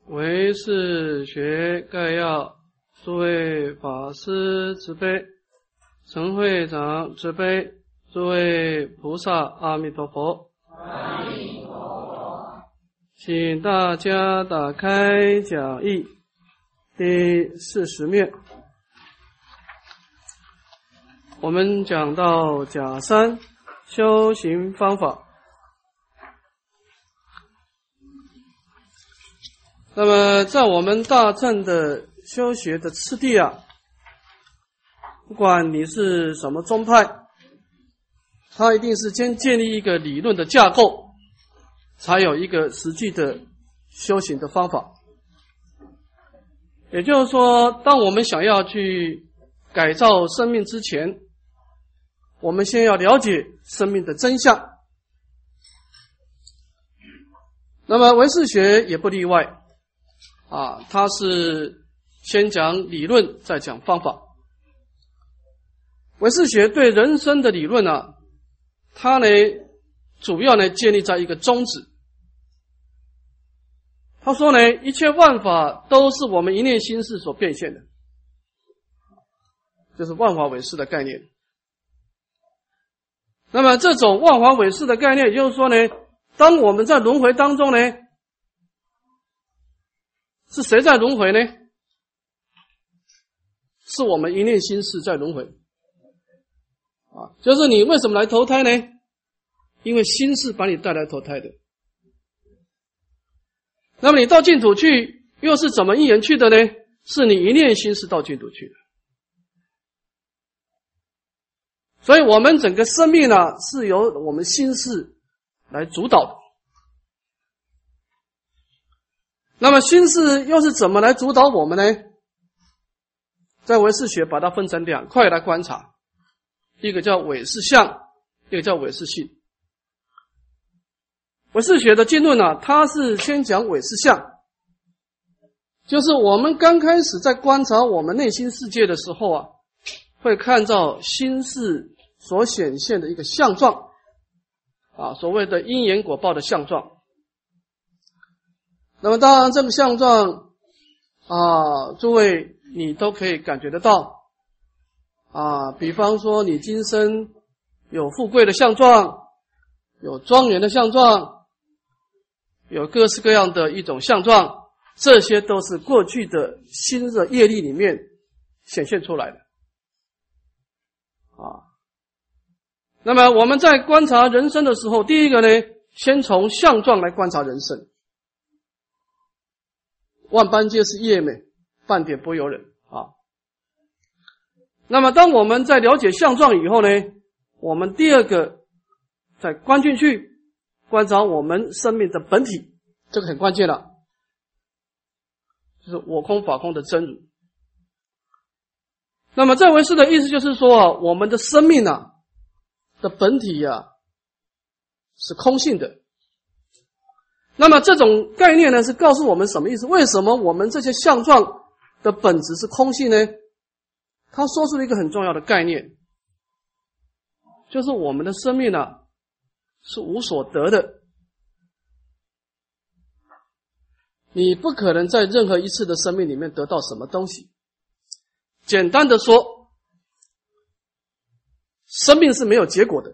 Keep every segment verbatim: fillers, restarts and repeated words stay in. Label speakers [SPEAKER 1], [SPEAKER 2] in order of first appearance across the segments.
[SPEAKER 1] 唯识学概要，诸位法师慈悲，陈会长慈悲，诸位菩萨阿弥陀佛。
[SPEAKER 2] 阿弥陀佛。
[SPEAKER 1] 请大家打开讲义第四十面，我们讲到甲三修行方法。那么在我们大乘的修学的次第啊，不管你是什么宗派，它一定是先建立一个理论的架构，才有一个实际的修行的方法。也就是说，当我们想要去改造生命之前，我们先要了解生命的真相。那么唯识学也不例外啊，它是先讲理论，再讲方法。唯识学对人生的理论啊，它呢主要呢建立在一个宗旨。他说呢，一切万法都是我们一念心识所变现的，就是万法唯识的概念。那么这种万法唯识的概念，也就是说呢，当我们在轮回当中呢，是谁在轮回呢？是我们一念心识在轮回啊，就是你为什么来投胎呢？因为心识把你带来投胎的。那么你到净土去，又是怎么因缘去的呢？是你一念心识到净土去的。所以我们整个生命呢，是由我们心识来主导的。那么心识又是怎么来主导我们呢？在唯识学把它分成两块来观察，一个叫唯识相，一个叫唯识性。唯识学的经论呢，它是先讲唯识相，就是我们刚开始在观察我们内心世界的时候啊，会看到心识所显现的一个相状啊，所谓的因缘果报的相状。那么当然这个相状啊，诸位你都可以感觉得到啊，比方说你今生有富贵的相状，有庄严的相状，有各式各样的一种相状，这些都是过去的心的业力里面显现出来的啊。那么我们在观察人生的时候，第一个呢，先从相状来观察人生。万般皆是业美，半点不由人啊。那么当我们在了解相状以后呢，我们第二个再观进去，观察我们生命的本体，这个很关键了，就是我空法空的真如。那么在唯识的意思就是说啊，我们的生命啊的本体啊是空性的。那么这种概念呢，是告诉我们什么意思？为什么我们这些相状的本质是空性呢？他说出了一个很重要的概念，就是我们的生命啊是无所得的。你不可能在任何一次的生命里面得到什么东西。简单的说，生命是没有结果的。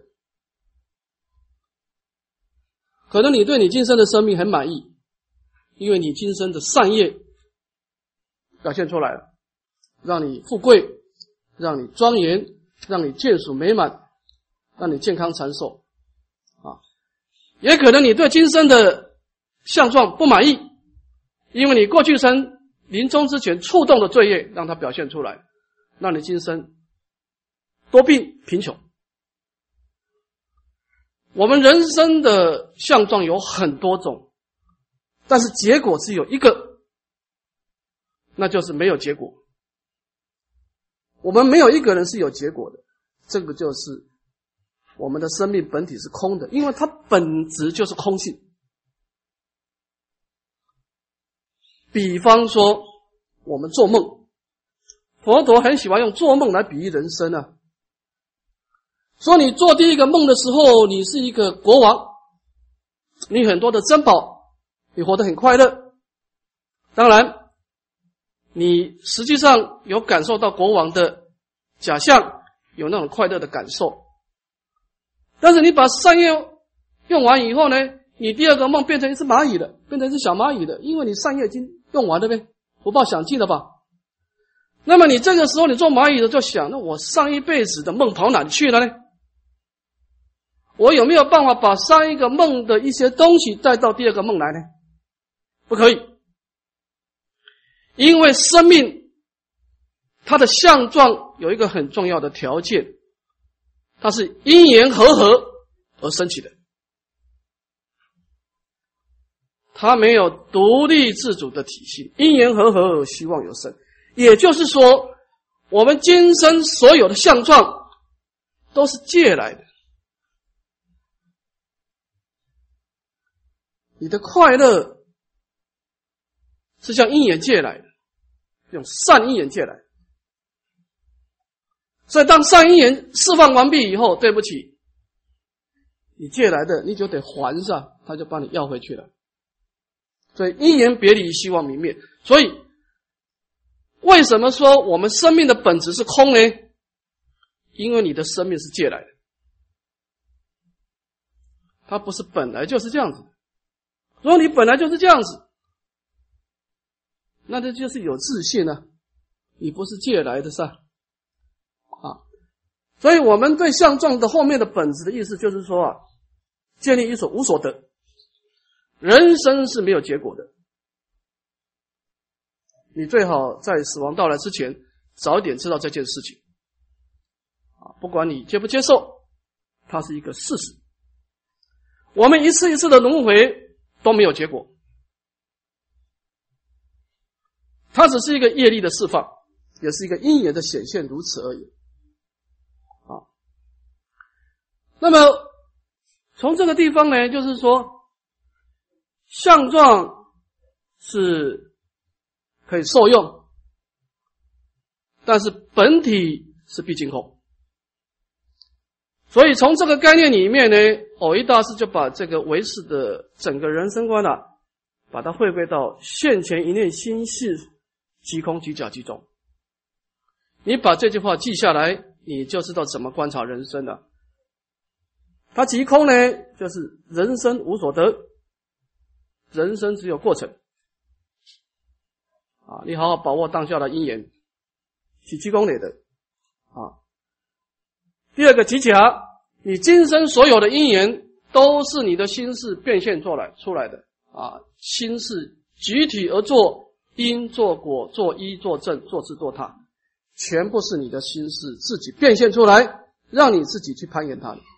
[SPEAKER 1] 可能你对你今生的生命很满意，因为你今生的善业表现出来了，让你富贵，让你庄严，让你眷属美满，让你健康长寿啊。也可能你对今生的相状不满意，因为你过去生临终之前触动的罪业让它表现出来，让你今生多病贫穷。我们人生的相状有很多种，但是结果只有一个，那就是没有结果。我们没有一个人是有结果的，这个就是我们的生命本体是空的，因为它本质就是空性。比方说我们做梦，佛陀很喜欢用做梦来比喻人生啊。说你做第一个梦的时候，你是一个国王，你很多的珍宝，你活得很快乐。 当然，你实际上有感受到国王的假象，有那种快乐的感受。但是你把善业用完以后呢，你第二个梦变成一只蚂蚁了，变成一只小蚂蚁了，因为你善业已经用完了呗，福报享尽了吧。那么你这个时候你做蚂蚁的就想，那我上一辈子的梦跑哪里去了呢？我有没有办法把上一个梦的一些东西带到第二个梦来呢？不可以。因为生命它的相状有一个很重要的条件，它是因缘和合而升起的，它没有独立自主的体系，因缘和合而希望有生。也就是说，我们今生所有的相状都是借来的。你的快乐是像因缘借来的，用善因缘借来的。所以当善因缘释放完毕以后，对不起，你借来的你就得还上，他就帮你要回去了。所以因缘别离，希望泯灭。所以为什么说我们生命的本质是空呢？因为你的生命是借来的，它不是本来就是这样子。如果你本来就是这样子，那这就是有自信啊，你不是借来的噻啊。所以我们对相状的后面的本质的意思就是说啊，建立一所无所得，人生是没有结果的。你最好在死亡到来之前早一点知道这件事情啊，不管你接不接受，它是一个事实。我们一次一次的轮回都没有结果，它只是一个业力的释放，也是一个因缘的显现，如此而已啊。那么从这个地方呢，就是说相状是可以受用，但是本体是毕竟空。所以从这个概念里面呢，蕅益大师就把这个唯识的整个人生观啊，把它汇归到现前一念心事，即空即假即中。你把这句话记下来，你就知道怎么观察人生了。它即空呢，就是人生无所得，人生只有过程啊！你好好把握当下的因缘，是即空来的啊。第二个即假，你今生所有的因缘都是你的心事变现出来出来的啊！心事集体而作因作果作依作正作智作他，全部是你的心事自己变现出来，让你自己去攀岩它的。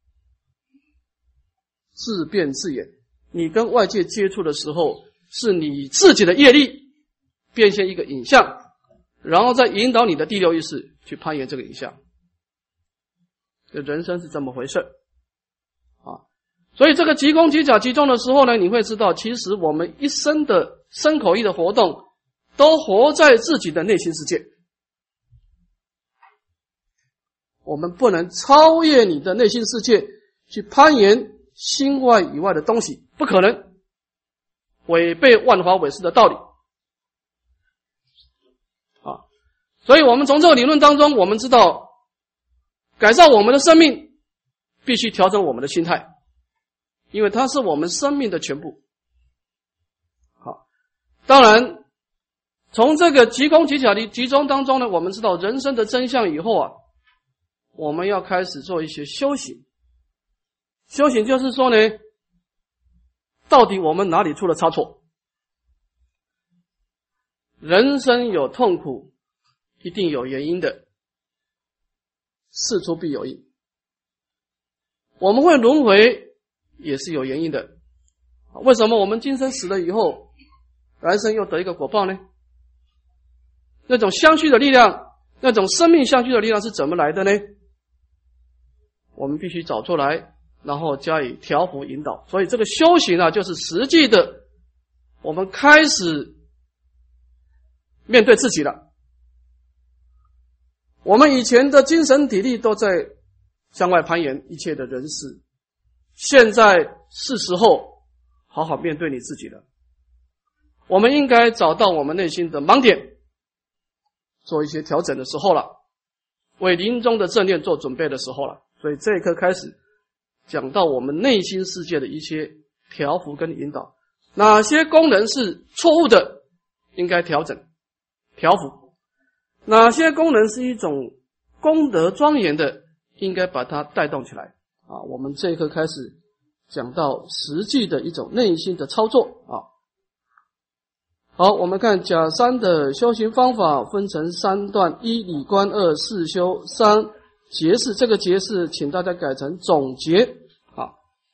[SPEAKER 1] 自变自演，你跟外界接触的时候，是你自己的业力变现一个影像，然后再引导你的第六意识去攀岩这个影像。这人生是这么回事啊！所以这个即空即假即中的时候呢，你会知道，其实我们一生的身口意的活动，都活在自己的内心世界。我们不能超越你的内心世界，去攀岩心外以外的东西，不可能，违背万法唯识的道理啊！所以我们从这个理论当中，我们知道改造我们的生命，必须调整我们的心态，因为它是我们生命的全部。好，当然，从这个即空即假的集中当中呢，我们知道人生的真相以后啊，我们要开始做一些修行。修行就是说呢，到底我们哪里出了差错？人生有痛苦，一定有原因的。事出必有因，我们会轮回也是有原因的。为什么我们今生死了以后，来生又得一个果报呢？那种相续的力量，那种生命相续的力量是怎么来的呢？我们必须找出来，然后加以调伏引导。所以这个修行啊，就是实际的，我们开始面对自己了。我们以前的精神体力都在向外攀岩一切的人事，现在是时候好好面对你自己了。 我们应该找到我们内心的盲点，做一些调整的时候了，为临终的正念做准备的时候了。所以这一课开始讲到我们内心世界的一些调伏跟引导，哪些功能是错误的，应该调整调伏，哪些功能是一种功德庄严的，应该把它带动起来啊。我们这一课开始讲到实际的一种内心的操作啊。好，我们看甲三的修行方法分成三段：一理观，二事修，三结释。这个结释请大家改成总结啊。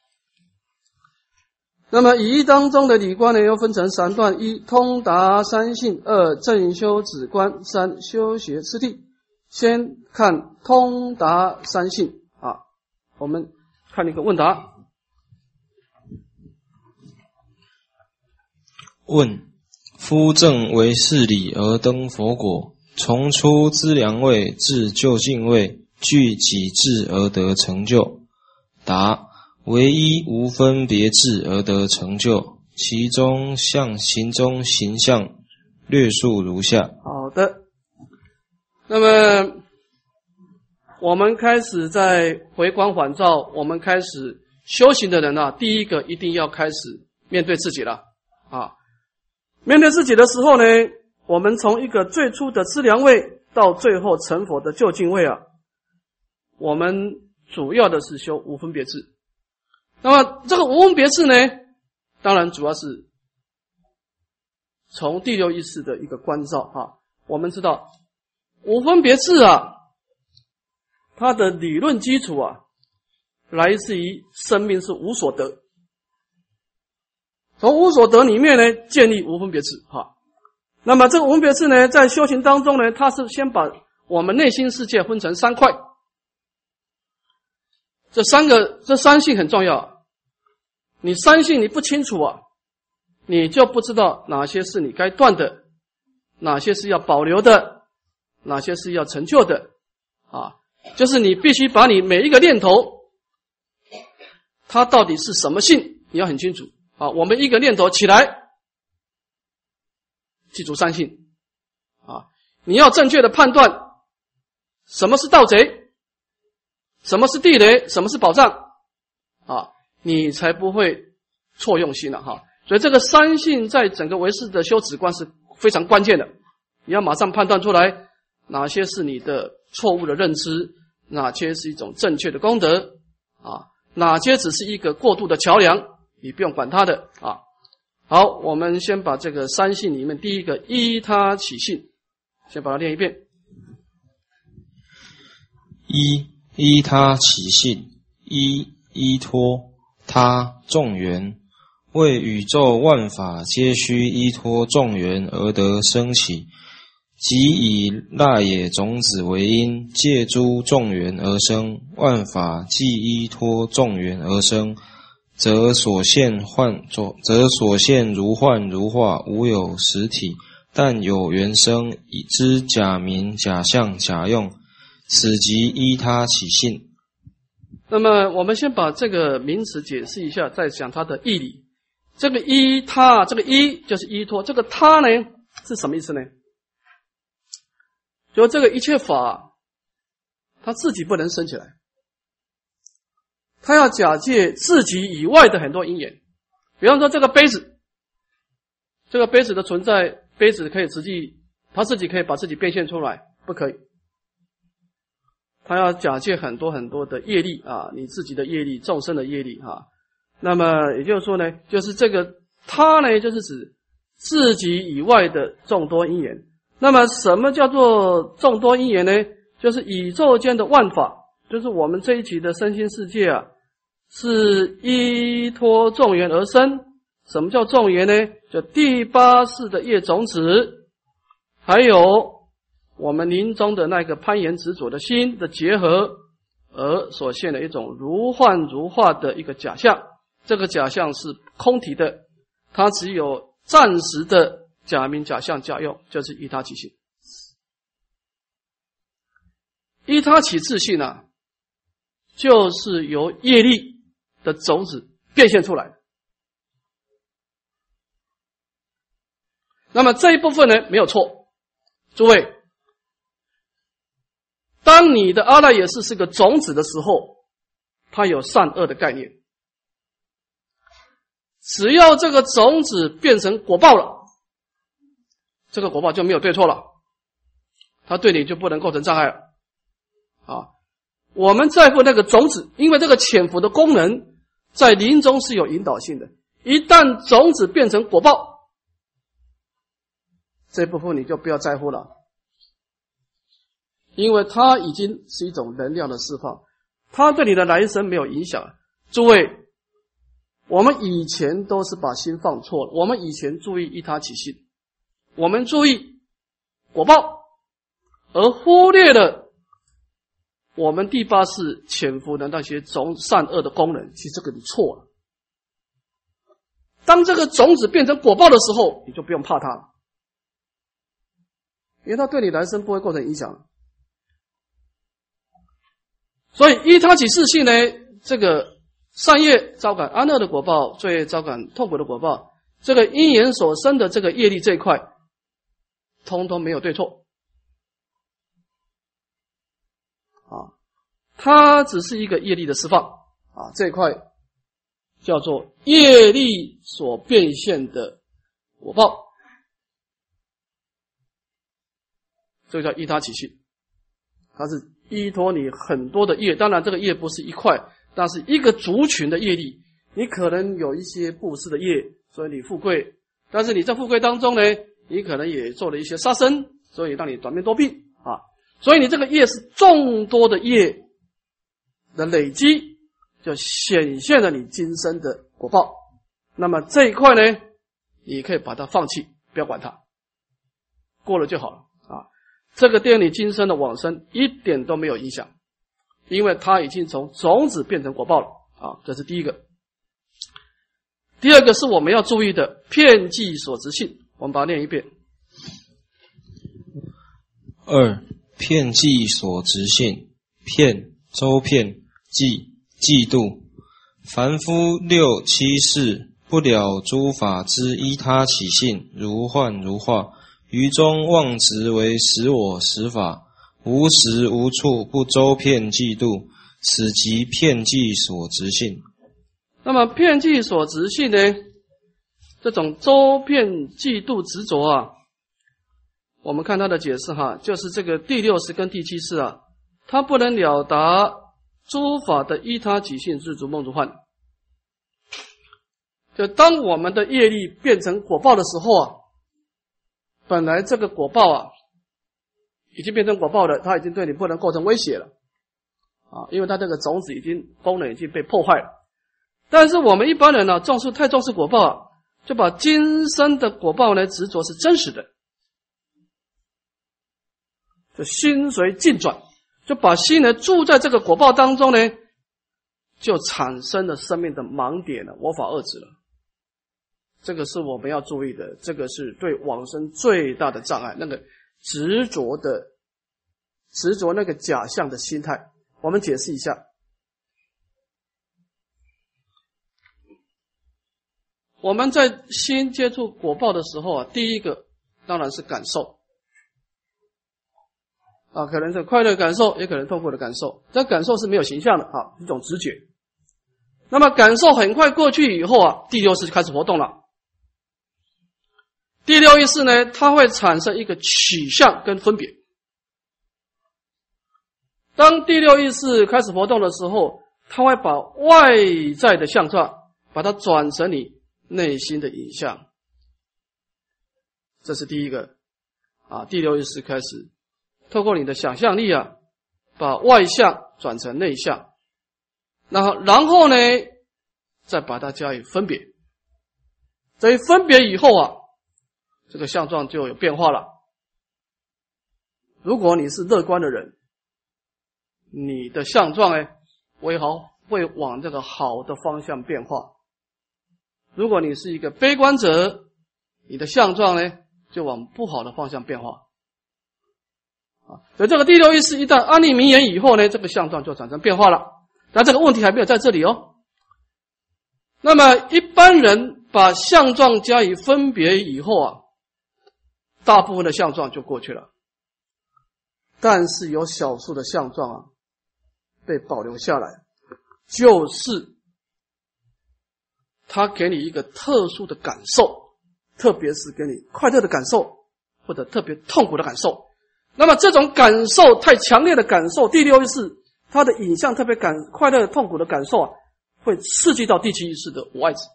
[SPEAKER 1] 那么以一当中的理观呢，又分成三段：一通达三性，二正修止观，三修学次第。先看通达三性啊，我们看一个问答。
[SPEAKER 3] 问：夫正为事理而登佛果，从出资粮位至究竟位，具己智而得成就。答：唯一无分别智而得成就，其中相行中形象略述如下。
[SPEAKER 1] 好的，那么我们开始在回光返照，我们开始修行的人啊，第一个一定要开始面对自己了啊。面对自己的时候呢，我们从一个最初的资粮位到最后成佛的究竟位啊，我们主要的是修无分别智。那么这个无分别智呢，当然主要是从第六意识的一个关照啊。我们知道无分别智啊，它的理论基础啊，来自于生命是无所得。从无所得里面呢，建立无分别智哈。那么这个无分别智呢，在修行当中呢，它是先把我们内心世界分成三块。这三个这三性很重要，你三性你不清楚啊，你就不知道哪些是你该断的，哪些是要保留的，哪些是要成就的啊。就是你必须把你每一个念头，它到底是什么性，你要很清楚。啊，我们一个念头起来，记住三性啊！你要正确的判断什么是盗贼，什么是地雷，什么是宝藏啊，你才不会错用心了哈。所以这个三性在整个唯识的修止观是非常关键的，你要马上判断出来哪些是你的错误的认知，哪些是一种正确的功德啊，哪些只是一个过渡的桥梁。你不用管它的啊。好，我们先把这个三性里面第一个依他起性，先把它念一遍。
[SPEAKER 3] 一依他起性，一依托他众缘，为宇宙万法皆须依托众缘而得生起，即以腊野种子为因，借诸众缘而生，万法既依托众缘而生，则所现幻则所现如幻如化，无有实体，但有缘生，以知假名假相假用，此即依他起性。
[SPEAKER 1] 那么我们先把这个名词解释一下，再讲它的义理。这个依他，这个依就是依托，这个他呢是什么意思呢？就这个一切法，它自己不能生起来，他要假借自己以外的很多因缘。比方说这个杯子，这个杯子的存在，杯子可以实际他自己可以把自己变现出来，不可以。他要假借很多很多的业力啊，你自己的业力，众生的业力啊。那么也就是说呢，就是这个他呢，就是指自己以外的众多因缘。那么什么叫做众多因缘呢？就是宇宙间的万法，就是我们这一期的身心世界啊，是依托众缘而生。什么叫众缘呢？就第八世的业种子，还有我们临终的那个攀岩执着的心的结合，而所现的一种如幻如化的一个假象。这个假象是空体的，它只有暂时的假名假相假用，就是依他起性。依他起自性啊，就是由业力的种子变现出来。 那么这一部分呢，没有错。诸位，当你的阿赖耶识是个种子的时候，它有善恶的概念。只要这个种子变成果报了，这个果报就没有对错了，它对你就不能构成障碍了。啊，我们在乎那个种子，因为这个潜伏的功能在临终是有引导性的。一旦种子变成果报，这部分你就不要在乎了，因为它已经是一种能量的释放，它对你的来生没有影响。诸位，我们以前都是把心放错了，我们以前注意依他起信，我们注意果报，而忽略了我们第八识潜伏的那些种善恶的功能。其实这个你错了。当这个种子变成果报的时候，你就不用怕它了，因为它对你来生不会构成影响。所以依他起四性呢，这个善业招感安乐的果报，罪业招感痛苦的果报，这个因缘所生的这个业力这一块，通通没有对错啊，它只是一个业力的释放啊，这一块叫做业力所变现的果报，这个叫依他起性，它是依托你很多的业，当然这个业不是一块，但是一个族群的业力。你可能有一些布施的业，所以你富贵，但是你在富贵当中呢，你可能也做了一些杀生，所以让你短命多病啊。所以你这个业是众多的业的累积，就显现了你今生的果报。那么这一块呢，你可以把它放弃，不要管它，过了就好了啊。这个对你今生的往生一点都没有影响，因为它已经从种子变成果报了啊，这是第一个。第二个是我们要注意的遍计所执性，我们把它念一遍。
[SPEAKER 3] 二、遍计所执性，遍周遍计嫉妒，凡夫六七世不了诸法之依他起性，如幻如化，于中妄执为实我实法，无时无处不周遍嫉妒，此即遍计所执性。
[SPEAKER 1] 那么遍计所执性呢，这种周遍嫉妒执着啊，我们看它的解释哈，就是这个第六识跟第七识啊，它不能了达诸法的依他起性，日逐梦如幻。就当我们的业力变成果报的时候啊，本来这个果报啊已经变成果报了，它已经对你不能构成威胁了啊，因为它这个种子已经功能已经被破坏了。但是我们一般人呢、啊，重视太重视果报啊，就把今生的果报呢执着是真实的，就心随境转，就把心呢住在这个果报当中呢，就产生了生命的盲点了，我法二执了。这个是我们要注意的，这个是对往生最大的障碍，那个执着的执着那个假象的心态。我们解释一下。我们在心接触果报的时候啊，第一个当然是感受啊，可能是快乐感受，也可能痛苦的感受。这感受是没有形象的啊，一种直觉。那么感受很快过去以后啊，第六识开始活动了。第六意识呢，它会产生一个取向跟分别。当第六意识开始活动的时候，它会把外在的相状把它转成你内心的影像，这是第一个啊。第六意识开始透过你的想象力啊，把外相转成内相，然后然后呢，再把它加以分别。这一分别以后啊，这个相状就有变化了。如果你是乐观的人，你的相状呢，会好会往这个好的方向变化。如果你是一个悲观者，你的相状呢就往不好的方向变化啊。所以这个第六意识一旦安立名言以后呢，这个相状就产生变化了。但这个问题还没有在这里哦。那么一般人把相状加以分别以后啊， 大部分的相状就过去了。但是有少数的相状啊被保留下来，就是它给你一个特殊的感受，特别是给你快乐的感受或者特别痛苦的感受。那么这种感受太强烈的感受，第六意识它的影像特别感快乐痛苦的感受啊，会刺激到第七意识的我爱子。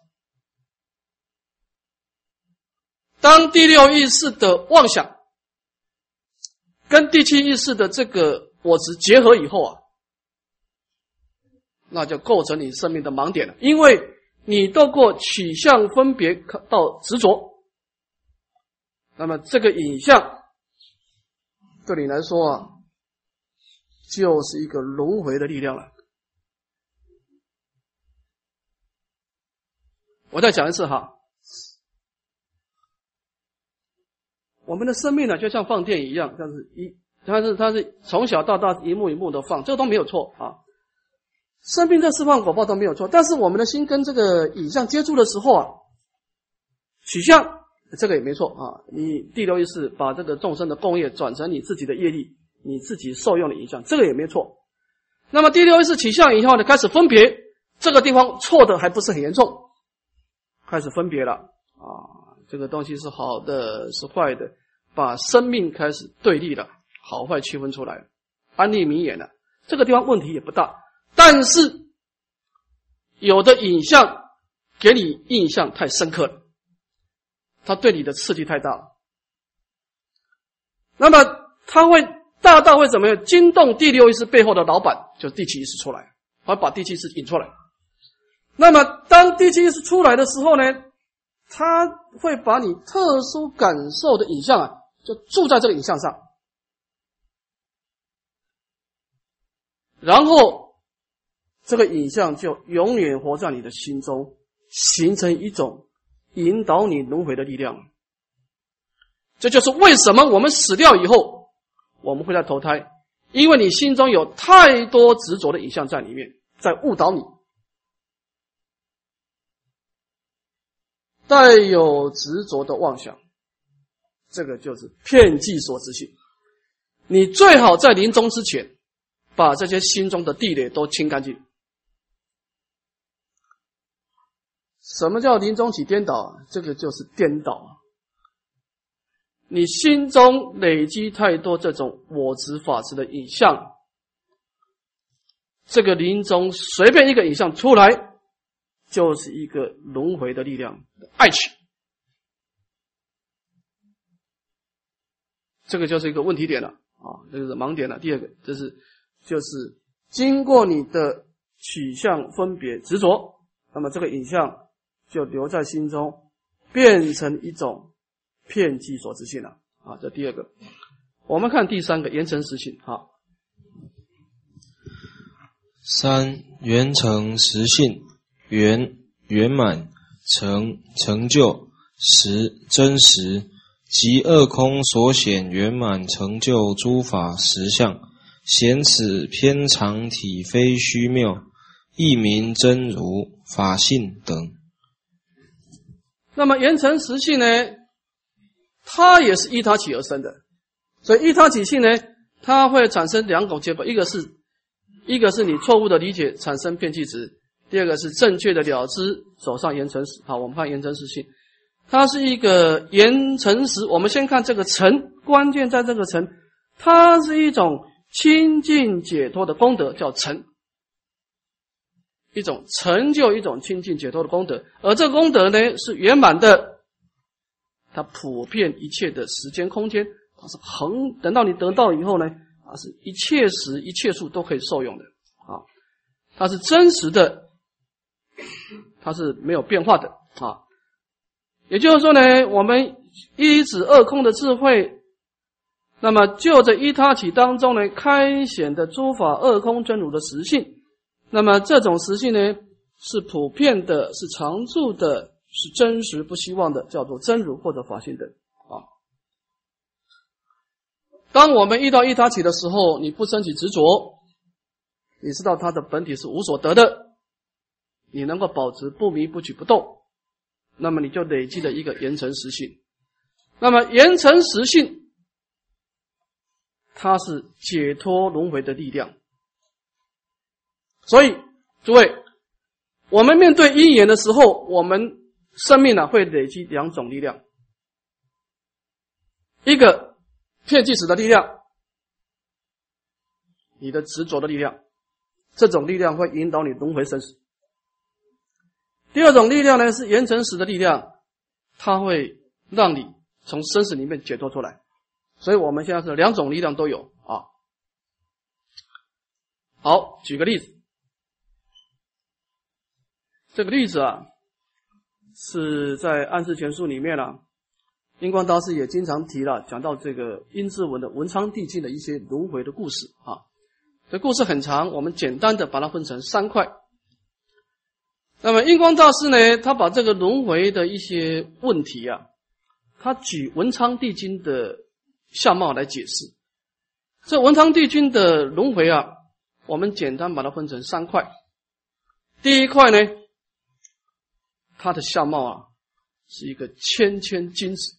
[SPEAKER 1] 当第六意识的妄想跟第七意识的这个我执结合以后啊，那就构成你生命的盲点了，因为你透过取向分别到执着，那么这个影像对你来说啊，就是一个轮回的力量了。我再讲一次哈，我们的生命呢，就像放电一样，但是一它是它是从小到大一幕一幕的放，这个都没有错啊。生命在释放果报都没有错，但是我们的心跟这个影像接触的时候啊，取向这个也没错啊。你第六意识把这个众生的共业转成你自己的业力，你自己受用的影像，这个也没错。那么第六意识取向以后呢，开始分别，这个地方错的还不是很严重，开始分别了啊，这个东西是好的是坏的，把生命开始对立了，好坏区分出来了，安立明眼了，这个地方问题也不大。但是有的影像给你印象太深刻了，它对你的刺激太大了，那么它会大到会怎么样？惊动第六意识背后的老板，就是第七意识出来，会把第七意识引出来。那么当第七意识出来的时候呢，它会把你特殊感受的影像啊，就住在这个影像上，然后这个影像就永远活在你的心中，形成一种引导你轮回的力量。这就是为什么我们死掉以后我们会再投胎，因为你心中有太多执着的影像在里面，在误导你。带有执着的妄想，这个就是遍计所执性。你最好在临终之前把这些心中的地雷都清干净。什么叫临终起颠倒？这个就是颠倒。你心中累积太多这种我执法执的影像，这个临终随便一个影像出来，就是一个轮回的力量，爱取。这个就是一个问题点了啊，这个是盲点了。第二个，这是就是经过你的取向分别执着，那么这个影像就留在心中，变成一种遍计所执性了啊。这第二个，我们看第三个圆成实性啊。
[SPEAKER 3] 三圆成实性，圆圆满，成成就，实真实，即二空所显圆满成就诸法实相，显此偏常体非虚谬，亦名真如法性等。
[SPEAKER 1] 那么圆成实性呢，它也是依他起而生的，所以依他起性呢，它会产生两种结果，一个是一个是你错误的理解产生遍计执，第二个是正确的了知走上圆成实。好，我们看圆成实性，它是一个圆成实。我们先看这个成，关键在这个成，它是一种清净解脱的功德，叫成，一种成就一种清净解脱的功德，而这个功德呢是圆满的，它普遍一切的时间空间，它是恒，等到你得到以后呢，它是一切时一切处都可以受用的啊，它是真实的，它是没有变化的啊。也就是说呢，我们一指二空的智慧，那么就在依他起当中呢，开显的诸法二空真如的实性。那么这种实性呢，是普遍的，是常住的，是真实不希望的，叫做真如或者法性等啊。当我们遇到依他起的时候，你不生起执着，你知道它的本体是无所得的，你能够保持不迷不举不动，那么你就累积了一个圆成实性。 那么严惩实性，它是解脱轮回的力量。所以诸位，我们面对因缘的时候，我们生命啊会累积两种力量，一个骗计使的力量，你的执着的力量，这种力量会引导你轮回生死。第二种力量呢是严惩使的力量，它会让你从生死里面解脱出来。所以我们现在是两种力量都有啊。好，举个例子，这个例子啊是在暗示全书里面啊，印光大师也经常提了，讲到这个阴骘文的文昌帝君的一些轮回的故事啊。这故事很长，我们简单的把它分成三块。那么印光大师呢，他把这个轮回的一些问题啊，他举文昌帝君的相貌来解释。这文昌帝君的轮回啊，我们简单把它分成三块。第一块呢，他的相貌啊是一个谦谦君子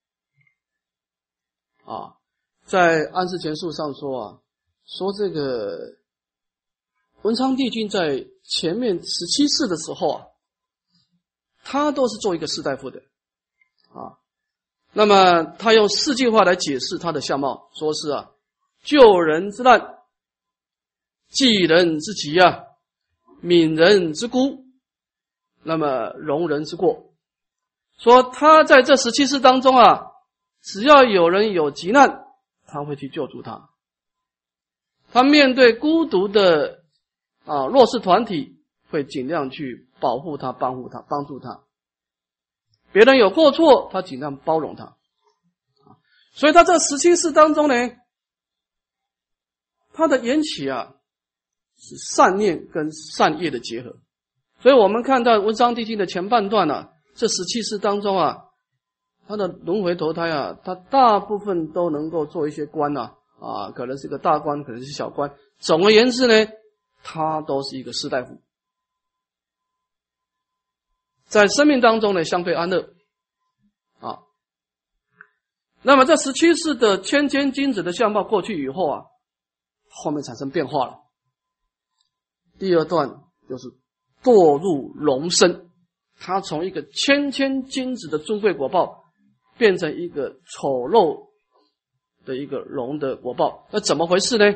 [SPEAKER 1] 啊，在安世全书上说啊，说这个文昌帝君在前面十七世的时候啊，他都是做一个士大夫的啊。那么他用四句话来解释他的相貌，说是啊，救人之难，济人之急啊，悯人之孤，那么容人之过。说他在这十七世当中啊，只要有人有急难，他会去救助他。他面对孤独的啊弱势团体，会尽量去保护他、帮助他、帮助他。别人有过错，他尽量包容他。所以他这十七世当中呢，他的缘起啊是善念跟善业的结合。所以我们看到文昌帝君的前半段啊，这十七世当中啊，他的轮回投胎啊，他大部分都能够做一些官啊，啊，可能是个大官，可能是小官。总而言之呢，他都是一个士大夫，在生命当中呢相对安乐啊。那么这十七世的谦谦君子的相貌过去以后啊，后面产生变化了。第二段就是堕入龙身，他从一个谦谦君子的尊贵果报变成一个丑陋的一个龙的果报。那怎么回事呢？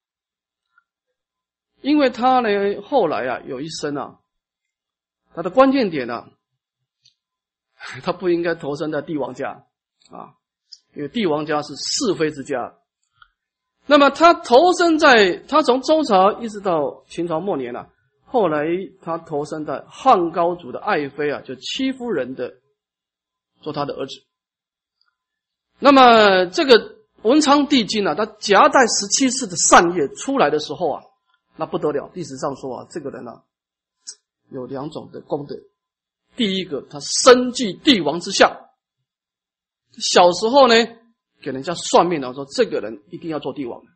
[SPEAKER 1] 因为他呢后来啊有一生啊，他的关键点啊，他不应该投身在帝王家啊，因为帝王家是是非之家。那么他投身在他从周朝一直到秦朝末年啊，后来他投身在汉高祖的爱妃啊，就戚夫人的做他的儿子。那么这个文昌帝君啊，他夹带十七世的善业出来的时候啊，那不得了。历史上说啊，这个人啊有两种的功德。第一个，他身具帝王之相，小时候呢给人家算命了，说这个人一定要做帝王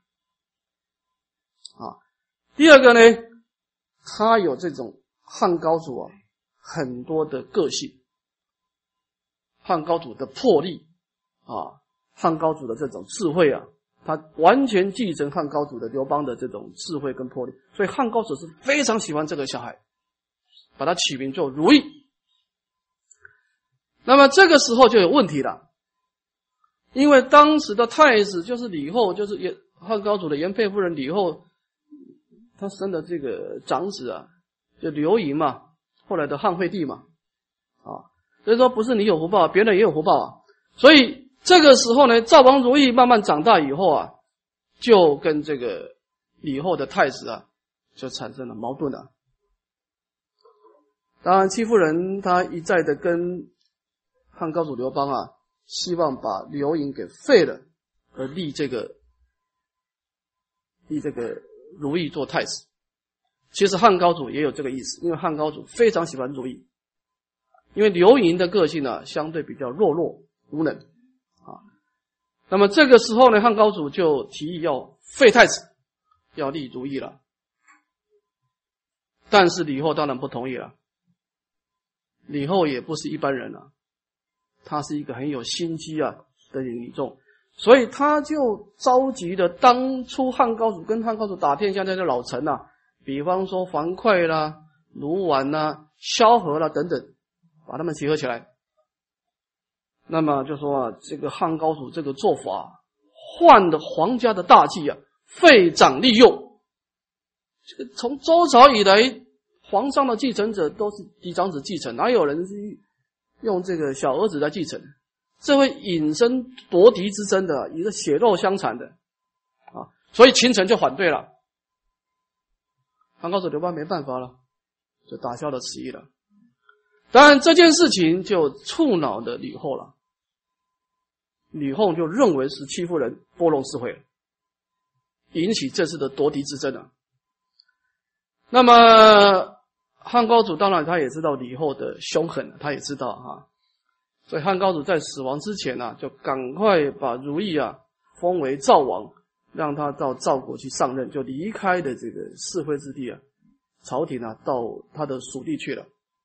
[SPEAKER 1] 啊。第二个呢，他有这种汉高祖啊很多的个性，汉高祖的魄力啊，汉高祖的这种智慧啊，他完全继承汉高祖的刘邦的这种智慧跟魄力，所以汉高祖是非常喜欢这个小孩，把他取名做如意。那么这个时候就有问题了，因为当时的太子就是李后，就是汉高祖的原配夫人李后，他生的这个长子啊，就刘盈嘛，后来的汉惠帝嘛，啊，所以说不是你有福报，别人也有福报啊。所以这个时候呢，赵王如意慢慢长大以后啊，就跟这个李后的太子啊，就产生了矛盾了。当然，戚夫人她一再的跟汉高祖刘邦啊，希望把刘盈给废了，而立这个立这个如意做太子。其实汉高祖也有这个意思，因为汉高祖非常喜欢如意，因为刘盈的个性呢相对比较懦弱无能啊。那么这个时候呢，汉高祖就提议要废太子，要立如意了。但是李后当然不同意了。李后也不是一般人啊， 他是一个很有心机啊的女众，所以他就召集了当初汉高祖跟汉高祖打天下那些老臣啊，比方说樊哙啦、卢绾啦、萧何啦等等，把他们集合起来。那么就说啊，这个汉高祖这个做法，换了皇家的大计啊，废长立幼。这个从周朝以来，皇上的继承者都是嫡长子继承，哪有人是用这个小儿子来继承？这会引申夺嫡之争的，一个血肉相残的啊！所以秦臣就反对了，汉高祖刘邦没办法了，就打消了此意了。当然这件事情就触恼的吕后了，吕后就认为是戚夫人拨弄是非了，引起这次的夺嫡之争了。那么汉高祖当然他也知道吕后的凶狠，他也知道哈，所以汉高祖在死亡之前啊，就赶快把如意啊封为赵王，让他到赵国去上任，就离开的这个是非之地啊，朝廷啊到他的属地去了。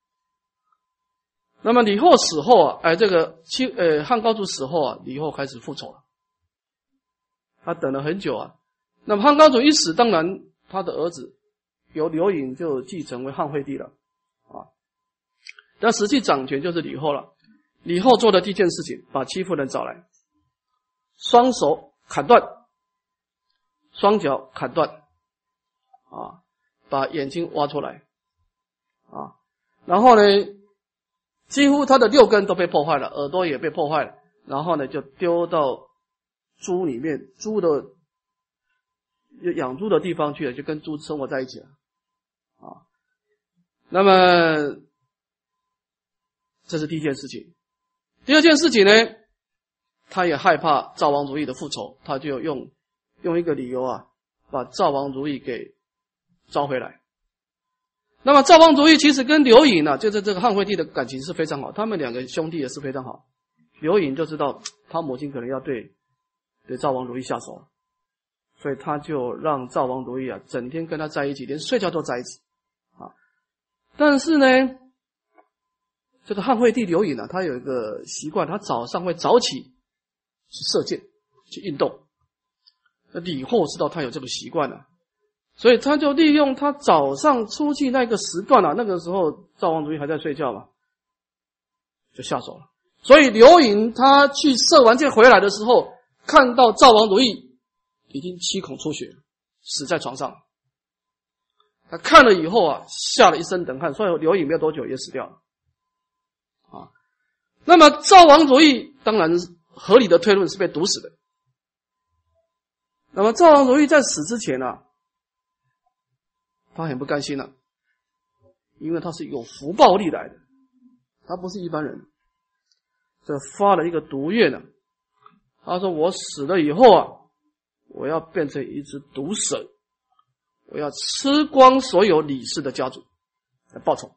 [SPEAKER 1] 那么吕后死后啊，哎，这个七呃汉高祖死后啊，吕后开始复仇了。他等了很久啊。那么汉高祖一死，当然他的儿子由刘盈就继承为汉惠帝了啊。但实际掌权就是吕后了。吕后做的第一件事情，把戚夫人找来，双手砍断，双脚砍断啊，把眼睛挖出来啊，然后呢几乎他的六根都被破坏了，耳朵也被破坏了，然后呢就丢到猪里面，猪的养猪的地方去了，就跟猪生活在一起了啊。那么这是第一件事情。第二件事情呢，他也害怕赵王如意的复仇，他就用用一个理由啊，把赵王如意给招回来。那么赵王如意其实跟刘盈啊，就是这个汉惠帝的感情是非常好，他们两个兄弟也是非常好。刘盈就知道他母亲可能要对对赵王如意下手，所以他就让赵王如意啊整天跟他在一起，连睡觉都在一起啊。但是呢，这个汉惠帝刘盈啊，他有一个习惯，他早上会早起去射箭去运动。那吕后知道他有这个习惯了，所以他就利用他早上出去那个时段啊，那个时候赵王如意还在睡觉嘛，就下手了。所以刘盈他去射完箭回来的时候，看到赵王如意已经七孔出血，死在床上。他看了以后啊，吓了一身冷汗，所以刘盈没有多久也死掉了啊。那么赵王如意当然合理的推论是被毒死的。那么赵王如意在死之前啊，他很不甘心了、啊，因为他是有福报力来的，他不是一般人，这发了一个毒愿呢、啊。他说我死了以后啊，我要变成一只毒蛇，我要吃光所有李氏的家族来报仇。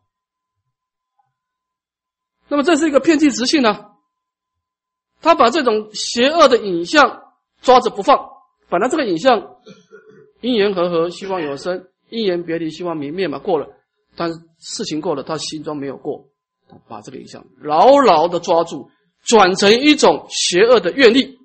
[SPEAKER 1] 那么这是一个骗计执行呢，他把这种邪恶的影像抓着不放。本来这个影像因缘和合，希望有生；因缘别离，希望泯灭嘛，过了。但是事情过了，他心中没有过，他把这个影像牢牢的抓住，转成一种邪恶的愿力。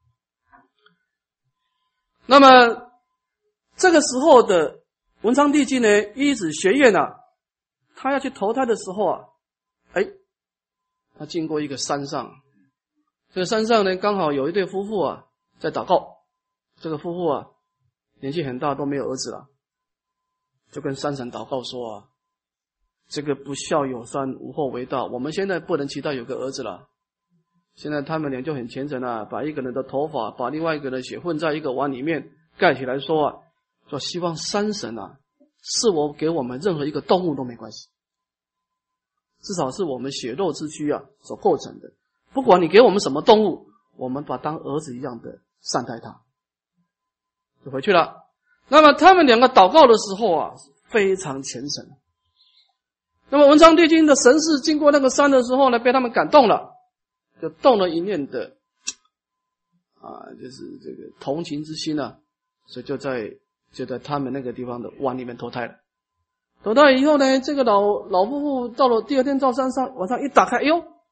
[SPEAKER 1] 那么这个时候的文昌帝君呢，依止学院啊，他要去投胎的时候啊，哎，他经过一个山上，这个山上呢，刚好有一对夫妇啊在祷告。这个夫妇啊，年纪很大，都没有儿子了，就跟山神祷告说啊，这个不孝有三，无后为大，我们现在不能期待有个儿子了。现在他们俩就很虔诚啊，把一个人的头发，把另外一个人的血混在一个碗里面盖起来说啊，说希望山神啊，是我给我们任何一个动物都没关系，至少是我们血肉之躯啊所构成的，不管你给我们什么动物，我们把当儿子一样的善待他。就回去了。那么他们两个祷告的时候啊，非常虔诚。那么文昌帝君的神士经过那个山的时候呢，被他们感动了，就动了一念的啊，就是这个同情之心啊，所以就在就在他们那个地方的碗里面投胎了。投胎以后呢，这个老老夫妇到了第二天到山上，晚上一打开，哎呦，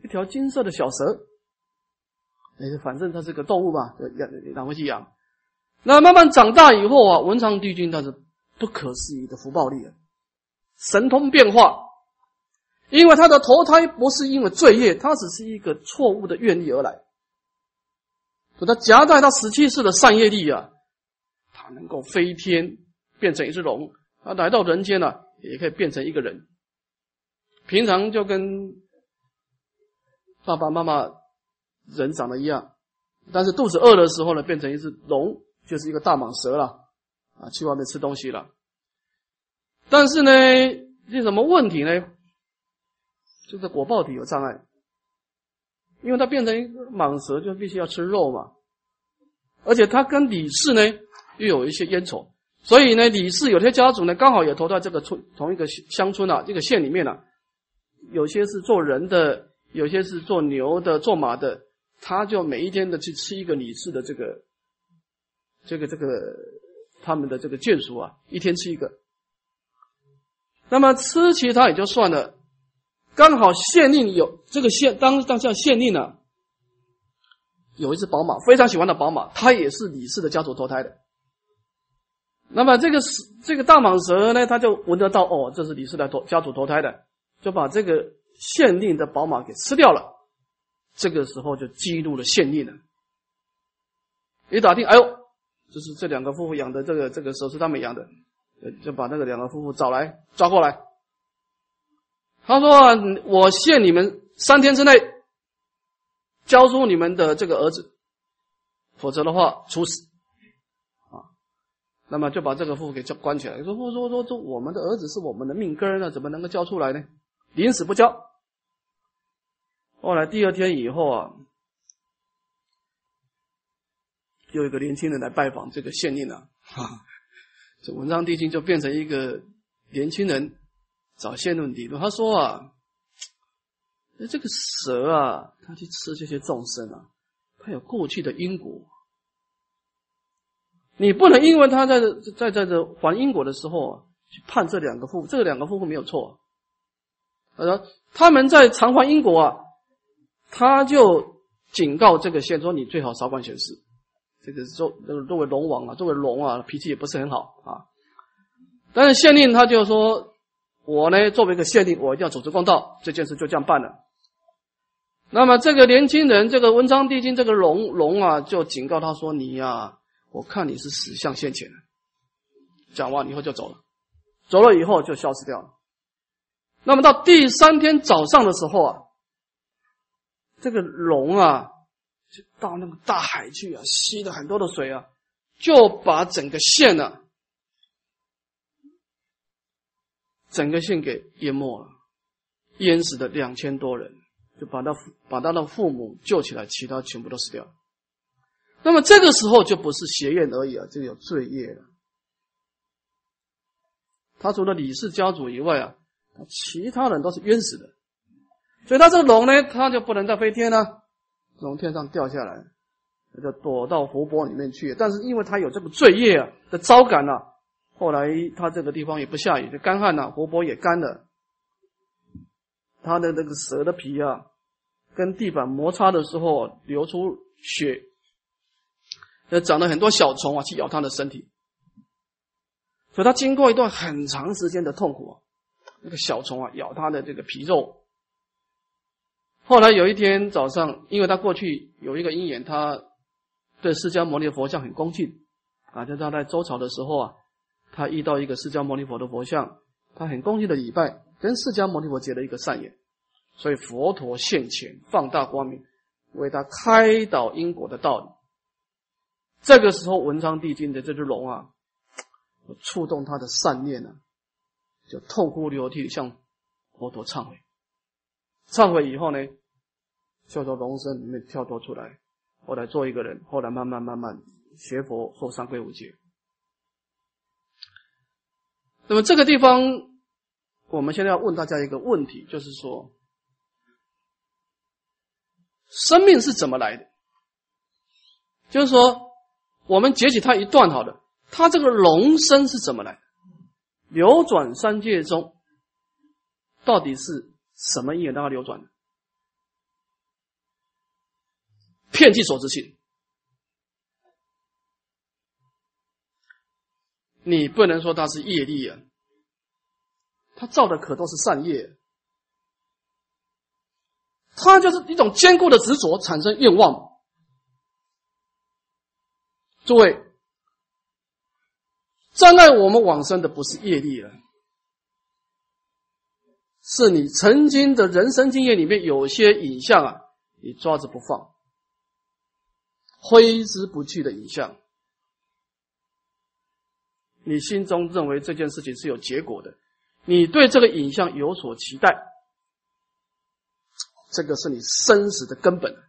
[SPEAKER 1] 一条金色的小蛇，哎，反正它是个动物嘛，就养拿回去养。那慢慢长大以后啊，文昌帝君他是不可思议的福报力啊，神通变化。因为他的投胎不是因为罪业，他只是一个错误的愿力而来，所以他夹带他十七世的善业力啊，他能够飞天变成一只龙，他来到人间啊，也可以变成一个人。平常就跟爸爸妈妈人长得一样，但是肚子饿的时候呢，变成一只龙，就是一个大蟒蛇了啊，去外面吃东西了。但是呢，有什么问题呢？就是果报体有障碍，因为它变成一个蟒蛇，就必须要吃肉嘛，而且它跟李氏呢又有一些冤仇，所以呢，李氏有些家族呢刚好也投在这个村同一个乡村啊，这个县里面啊，有些是做人的，有些是做牛的、做马的，他就每一天的去吃一个李氏的这个这个这个他们的这个眷属啊，一天吃一个。那么吃其他也就算了。刚好县令有这个县当当下县令啊，有一只宝马，非常喜欢的宝马，他也是李氏的家族投胎的。那么这个这个大蟒蛇呢，他就闻得到哦，这是李氏的家族投胎的，就把这个县令的宝马给吃掉了。这个时候就激怒了县令了。一打听，哎呦，这是这两个夫妇养的，这个这个蛇是他们养的，就把那个两个夫妇找来抓过来。他说啊，我限你们三天之内交出你们的这个儿子，否则的话处死啊。那么就把这个夫妇给关起来，说说说说说我们的儿子是我们的命根呢，怎么能够交出来呢？临死不交。后来第二天以后啊，有一个年轻人来拜访这个县令啊，哈，这文昌帝君就变成一个年轻人。找县令理论，他说啊，这个蛇啊，它去吃这些众生啊，它有过去的因果，你不能因为他在在在这还因果的时候啊，去判这两个夫妇，这两个夫妇没有错。他说他们在偿还因果啊，他就警告这个县说，你最好少管闲事。这个作作为龙王啊，作为龙啊，脾气也不是很好啊。但是县令他就说。我呢，作为一个县令，我一定要主持公道，这件事就这样办了。那么这个年轻人，这个文昌帝君，这个龙龙啊，就警告他说：“你呀、啊，我看你是死相现前了。”讲完以后就走了，走了以后就消失掉了。那么到第三天早上的时候啊，这个龙啊，就到那个大海去啊，吸了很多的水啊，就把整个县啊。整个县给淹没了，淹死的两千多人，就把他把他的父母救起来，其他全部都死掉了。那么这个时候就不是邪愿而已啊，这个有罪业了。他除了李氏家族以外啊，其他人都是冤死的，所以他这个龙呢，他就不能再飞天了、啊，从天上掉下来，就躲到湖泊里面去。但是因为他有这个罪业啊的招感啊。后来他这个地方也不下雨，就干旱了，湖泊也干了。他的那个蛇的皮啊，跟地板摩擦的时候流出血，就长了很多小虫啊，去咬他的身体。所以他经过一段很长时间的痛苦啊，那个小虫啊咬他的这个皮肉。后来有一天早上，因为他过去有一个因缘，他对释迦牟尼佛像很恭敬啊，就他在周朝的时候啊。他遇到一个释迦牟尼佛的佛像，他很恭敬的礼拜，跟释迦牟尼佛结了一个善缘，所以佛陀现前放大光明，为他开导因果的道理。这个时候文昌帝君的这只龙啊，触动他的善念啊，就痛哭流涕向佛陀忏悔。忏悔以后呢，就从龙身里面跳脱出来，后来做一个人，后来慢慢慢慢学佛受三皈五戒。那么这个地方，我们现在要问大家一个问题，就是说，生命是怎么来的？就是说，我们截取它一段好了，它这个龙身是怎么来的？流转三界中，到底是什么因缘让它流转的？ 遍计所执性。你不能说它是业力啊，它造的可都是善业，它就是一种坚固的执着，产生愿望。诸位，障碍我们往生的不是业力了，是你曾经的人生经验里面有些影像啊，你抓着不放，挥之不去的影像。你心中认为这件事情是有结果的，你对这个影像有所期待，这个是你生死的根本。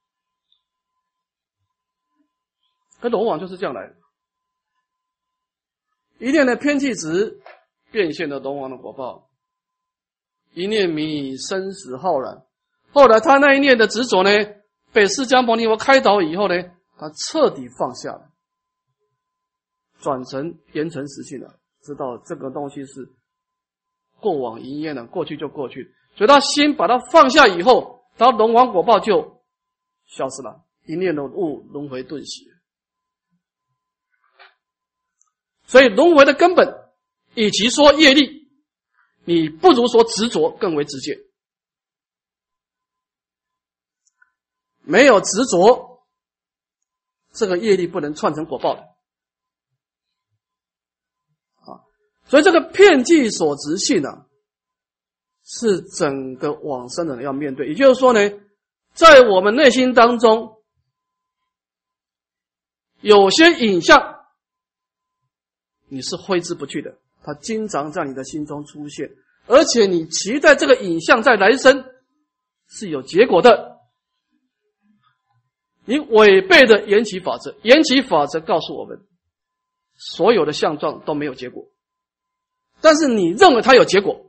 [SPEAKER 1] 而龙王就是这样来的，一念的偏气执变现了龙王的果报，一念迷生死浩然。后来他那一念的执着呢，被释迦牟尼佛开导以后呢，他彻底放下了，转成言成实性了，知道这个东西是过往因缘了，过去就过去，所以他心把它放下以后，他龙王果报就消失了，一念的悟轮回顿息。所以轮回的根本，以及说业力，你不如说执着更为直接。没有执着，这个业力不能串成果报的。啊，所以这个遍计所执性啊，是整个往生的人要面对。也就是说呢，在我们内心当中，有些影像你是挥之不去的，它经常在你的心中出现，而且你期待这个影像在来生是有结果的。你违背的缘起法则，缘起法则告诉我们，所有的相状都没有结果，但是你认为它有结果，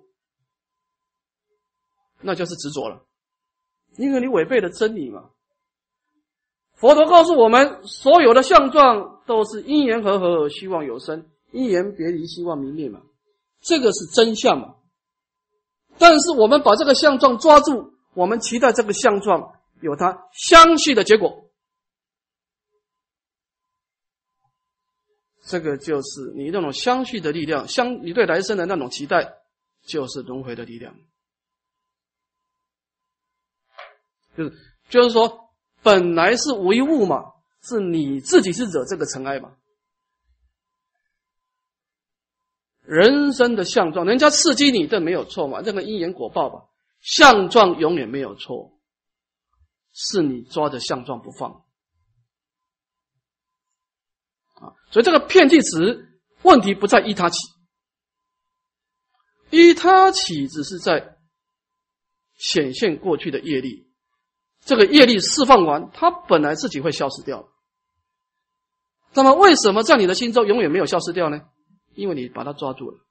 [SPEAKER 1] 那就是执着了，因为你违背了真理嘛。佛陀告诉我们，所有的相状都是因缘和合，希望有生，因缘别离，希望明灭嘛，这个是真相嘛。但是我们把这个相状抓住，我们期待这个相状有它相续的结果，这个就是你那种相续的力量，相你对来生的那种期待，就是轮回的力量。就是就是说，本来是无一物嘛，是你自己是惹这个尘埃嘛。人生的相状，人家刺激你，这没有错嘛，这个因缘果报吧，相状永远没有错，是你抓着相状不放啊。所以这个遍计执问题不在依他起，依他起只是在显现过去的业力，这个业力释放完，它本来自己会消失掉。那么为什么在你的心中永远没有消失掉呢？因为你把它抓住了，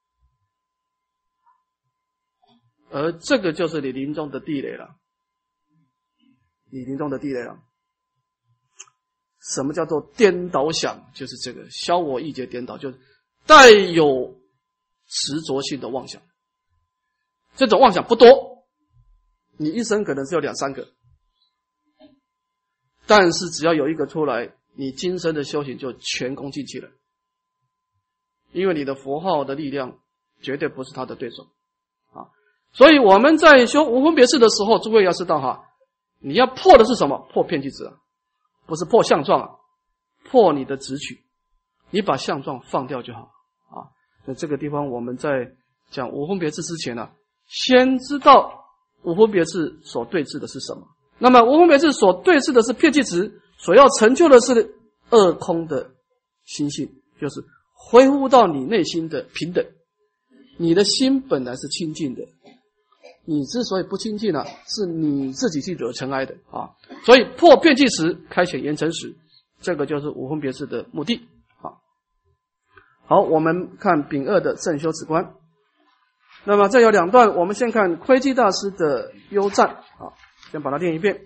[SPEAKER 1] 而这个就是你临终的地雷了。你临终的地雷了。什么叫做颠倒想？就是这个消我意结颠倒，就是带有执着性的妄想。这种妄想不多，你一生可能只有两三个，但是只要有一个出来，你今生的修行就全功尽弃了。因为你的佛号的力量绝对不是他的对手啊！所以我们在修无分别事的时候，诸位要知道哈，你要破的是什么？破遍计执啊，不是破相状啊，破你的执取，你把相状放掉就好啊。在这个地方，我们在讲无分别事之前呢、啊，先知道无分别事所对治的是什么。那么无分别事所对治的是遍计执，所要成就的是二空的心性，就是恢复到你内心的平等。你的心本来是清净的，你之所以不清净啊，是你自己去惹尘埃的啊。所以破遍计执，开显言成实，这个就是无分别事的目的啊。好，我们看丙二的正修止观。那么这有两段，我们先看窥基大师的幽赞啊，先把它念一遍。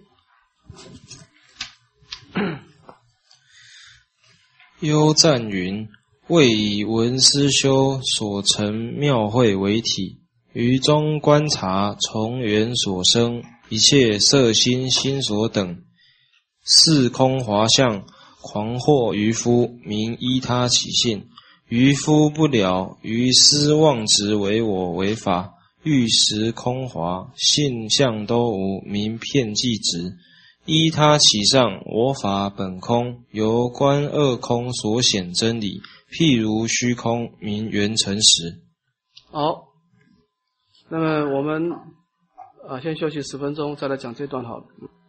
[SPEAKER 3] 幽赞云：谓以闻思修所成妙慧为体，于中观察从缘所生一切色心心所等， 是空华相，狂惑愚夫，名依他起性。愚夫不了，于思妄执为我为法，欲识空华，性相都无，名骗计执。依他起上，我法本空，由观二空所显真理，譬如虚空，名缘成实。
[SPEAKER 1] 好，那么我们啊，先休息十分钟，再来讲这段好了。